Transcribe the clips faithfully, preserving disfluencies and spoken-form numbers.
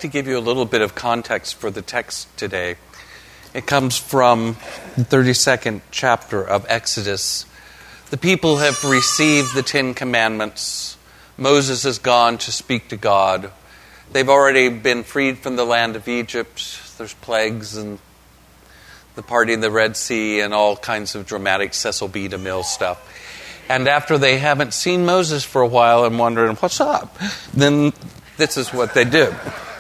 to give you a little bit of context for the text today. It comes from the thirty-second chapter of Exodus. The people have received the Ten Commandments. Moses has gone to speak to God. They've already been freed from the land of Egypt. There's plagues and the party in the Red Sea and all kinds of dramatic Cecil B. DeMille stuff. And after they haven't seen Moses for a while and wondering, what's up? Then this is what they do.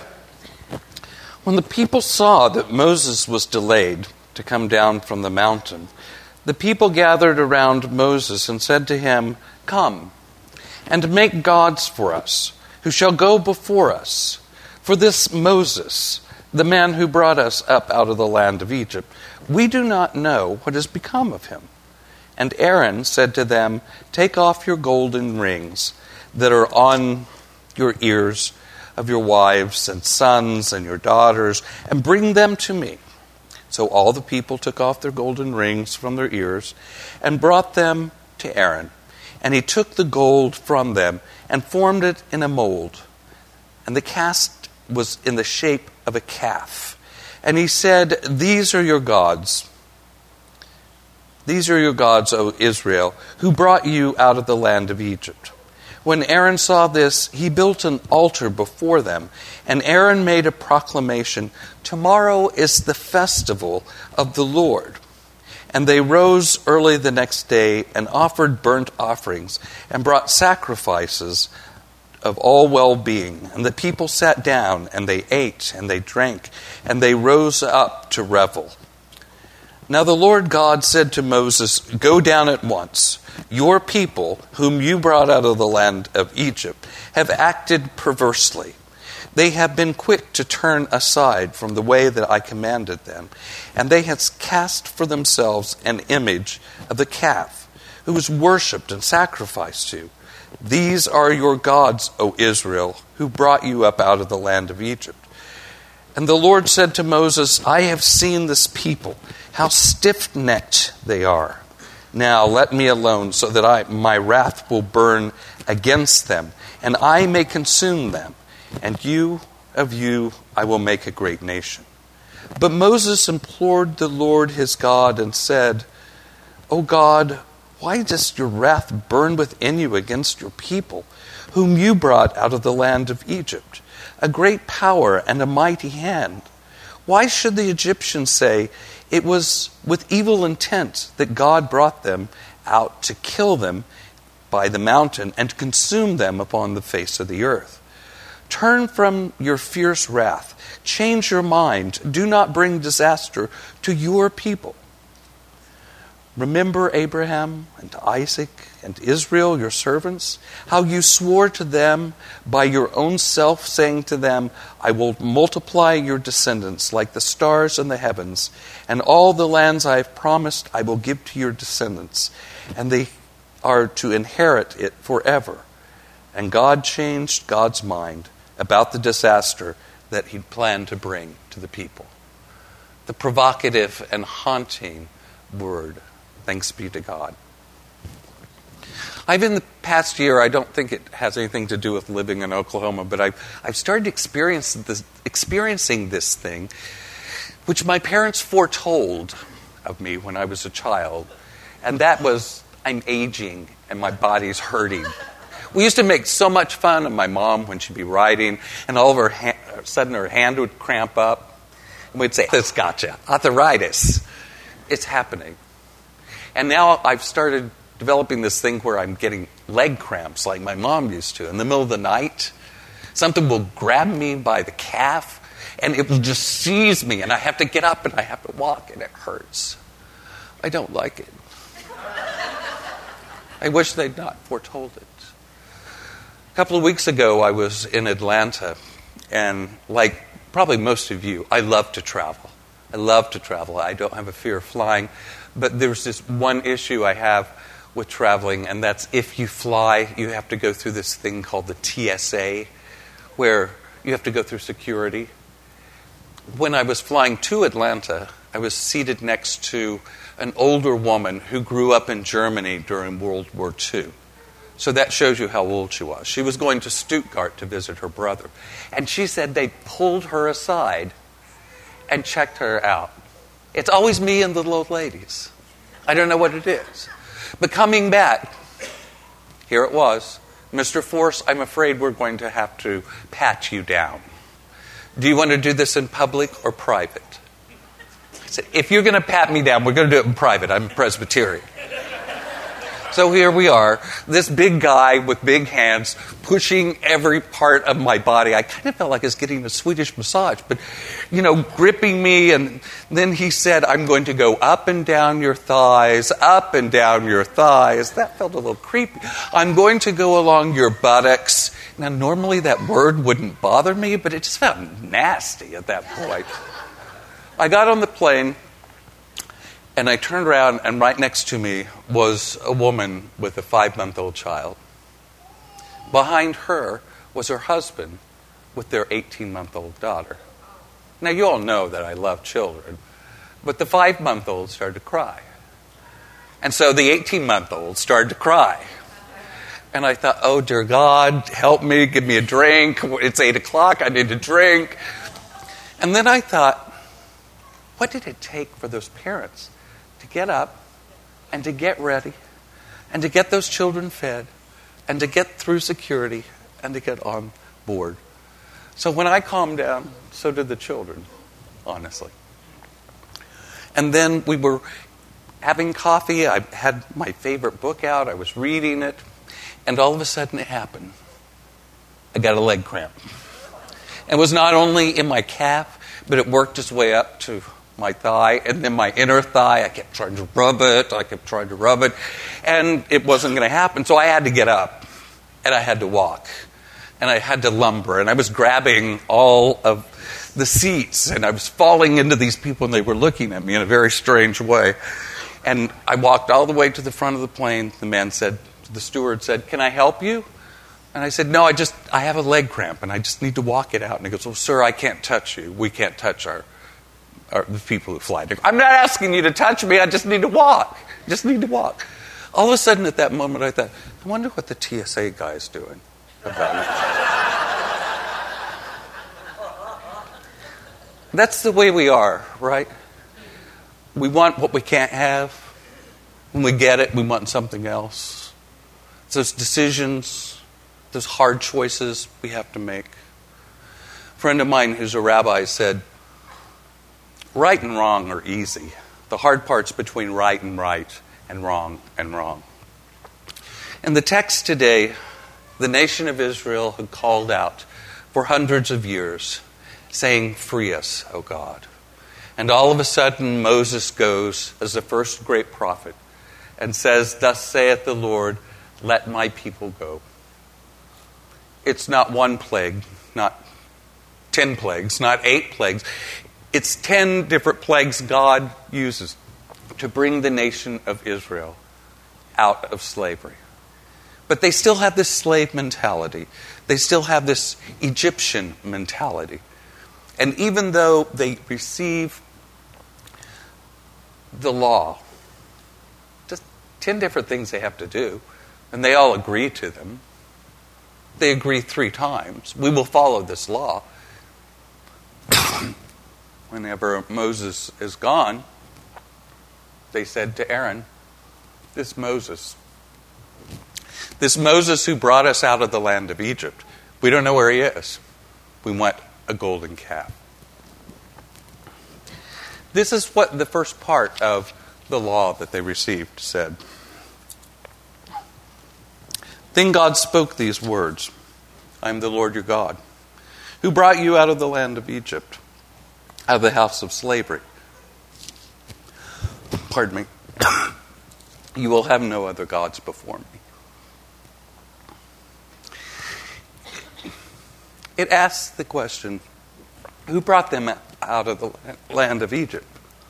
When the people saw that Moses was delayed to come down from the mountain, the people gathered around Moses and said to him, "Come, and make gods for us, who shall go before us. For this Moses, the man who brought us up out of the land of Egypt, we do not know what has become of him." And Aaron said to them, "Take off your golden rings that are on your ears of your wives and sons and your daughters, and bring them to me." So all the people took off their golden rings from their ears and brought them to Aaron. And he took the gold from them and formed it in a mold. And the cast was in the shape of a calf. And he said, "These are your gods. These are your gods, O Israel, who brought you out of the land of Egypt." When Aaron saw this, he built an altar before them, and Aaron made a proclamation, "Tomorrow is the festival of the Lord." And they rose early the next day and offered burnt offerings and brought sacrifices of all well-being. And the people sat down, and they ate, and they drank, and they rose up to revel. Now the Lord God said to Moses, "Go down at once. Your people, whom you brought out of the land of Egypt, have acted perversely. They have been quick to turn aside from the way that I commanded them, and they have cast for themselves an image of the calf, who was worshipped and sacrificed to. These are your gods, O Israel, who brought you up out of the land of Egypt." And the Lord said to Moses, "I have seen this people, how stiff-necked they are. Now let me alone, so that I, my wrath will burn against them, and I may consume them. And you, of you, I will make a great nation." But Moses implored the Lord his God and said, "O God, why does your wrath burn within you against your people, whom you brought out of the land of Egypt, a great power and a mighty hand? Why should the Egyptians say, 'It was with evil intent that God brought them out to kill them by the mountain and to consume them upon the face of the earth'? Turn from your fierce wrath. Change your mind. Do not bring disaster to your people. Remember Abraham and Isaac and Israel, your servants, how you swore to them by your own self, saying to them, 'I will multiply your descendants like the stars in the heavens, and all the lands I have promised I will give to your descendants, and they are to inherit it forever.' And God changed God's mind about the disaster that he'd planned to bring to the people." The provocative and haunting word. Thanks be to God. I've in the past year, I don't think it has anything to do with living in Oklahoma, but I've, I've started experiencing this, experiencing this thing, which my parents foretold of me when I was a child. And that was, I'm aging and my body's hurting. We used to make so much fun of my mom when she'd be riding, and all of her ha- all of a sudden her hand would cramp up. And we'd say, "This gotcha, arthritis." It's happening. And now I've started developing this thing where I'm getting leg cramps like my mom used to. In the middle of the night, something will grab me by the calf, and it will just seize me, and I have to get up and I have to walk, and it hurts. I don't like it. I wish they'd not foretold it. A couple of weeks ago, I was in Atlanta, and like probably most of you, I love to travel. I love to travel. I don't have a fear of flying. But there's this one issue I have with traveling, and that's if you fly, you have to go through this thing called the T S A, where you have to go through security. When I was flying to Atlanta, I was seated next to an older woman who grew up in Germany during World War Two. So that shows you how old she was. She was going to Stuttgart to visit her brother. And she said they pulled her aside and checked her out. It's always me and the little ladies. I don't know what it is. But coming back, here it was. Mister Force, I'm afraid we're going to have to pat you down. Do you want to do this in public or private? I said, if you're going to pat me down, we're going to do it in private. I'm a Presbyterian. So here we are, this big guy with big hands pushing every part of my body. I kind of felt like I was getting a Swedish massage, but, you know, gripping me. And then he said, I'm going to go up and down your thighs, up and down your thighs. That felt a little creepy. I'm going to go along your buttocks. Now, normally that word wouldn't bother me, but it just felt nasty at that point. I got on the plane. And I turned around, and right next to me was a woman with a five-month-old child. Behind her was her husband with their eighteen-month-old daughter. Now, you all know that I love children, but the five-month-old started to cry. And so the eighteen-month-old started to cry. And I thought, oh, dear God, help me, give me a drink. It's eight o'clock, I need a drink. And then I thought, what did it take for those parents to get up and to get ready and to get those children fed and to get through security and to get on board? So when I calmed down, so did the children, honestly. And then we were having coffee. I had my favorite book out. I was reading it. And all of a sudden it happened. I got a leg cramp. It was not only in my calf, but it worked its way up to my thigh, and then my inner thigh. I kept trying to rub it. I kept trying to rub it. And it wasn't going to happen. So I had to get up. And I had to walk. And I had to lumber. And I was grabbing all of the seats. And I was falling into these people, and they were looking at me in a very strange way. And I walked all the way to the front of the plane. The man said, the steward said, can I help you? And I said, no, I just, I have a leg cramp, and I just need to walk it out. And he goes, well, sir, I can't touch you. We can't touch our Or the people who fly. I'm not asking you to touch me. I just need to walk. Just need to walk. All of a sudden, at that moment, I thought, I wonder what the T S A guy is doing about me. That's the way we are, right? We want what we can't have. When we get it, we want something else. It's those decisions, those hard choices we have to make. A friend of mine who's a rabbi said, right and wrong are easy. The hard part's between right and right and wrong and wrong. In the text today, the nation of Israel had called out for hundreds of years, saying, free us, O God. And all of a sudden, Moses goes as the first great prophet and says, thus saith the Lord, let my people go. It's not one plague, not ten plagues, not eight plagues. It's ten different plagues God uses to bring the nation of Israel out of slavery. But they still have this slave mentality. They still have this Egyptian mentality. And even though they receive the law, just ten different things they have to do, and they all agree to them. They agree three times. We will follow this law. Whenever Moses is gone, they said to Aaron, this Moses, this Moses who brought us out of the land of Egypt, we don't know where he is. We want a golden calf. This is what the first part of the law that they received said. Then God spoke these words, I am the Lord your God, who brought you out of the land of Egypt, out of the house of slavery. Pardon me. You will have no other gods before me. It asks the question, who brought them out of the land of Egypt?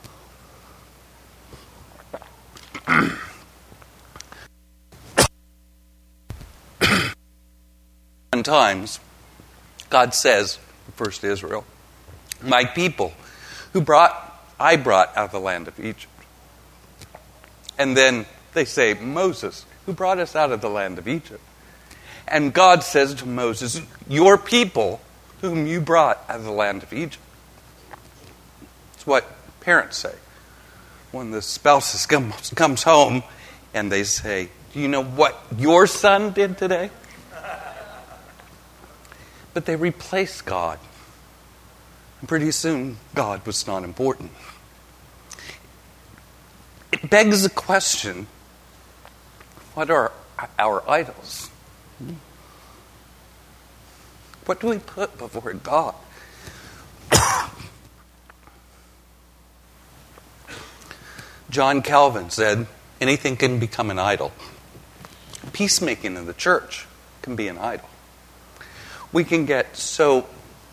Times, God says, first to Israel, my people, who brought I brought out of the land of Egypt. And then they say, Moses, who brought us out of the land of Egypt. And God says to Moses, your people whom you brought out of the land of Egypt. It's what parents say when the spouse comes, comes home and they say, do you know what your son did today? But they replace God. And pretty soon, God was not important. It begs the question, what are our idols? What do we put before God? John Calvin said, anything can become an idol. Peacemaking in the church can be an idol. We can get so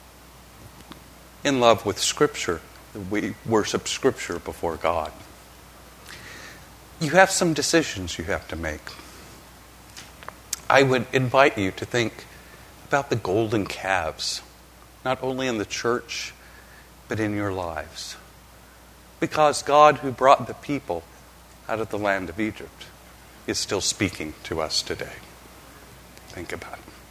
in love with Scripture that we worship Scripture before God. You have some decisions you have to make. I would invite you to think about the golden calves, not only in the church, but in your lives. Because God, who brought the people out of the land of Egypt, is still speaking to us today. Think about it.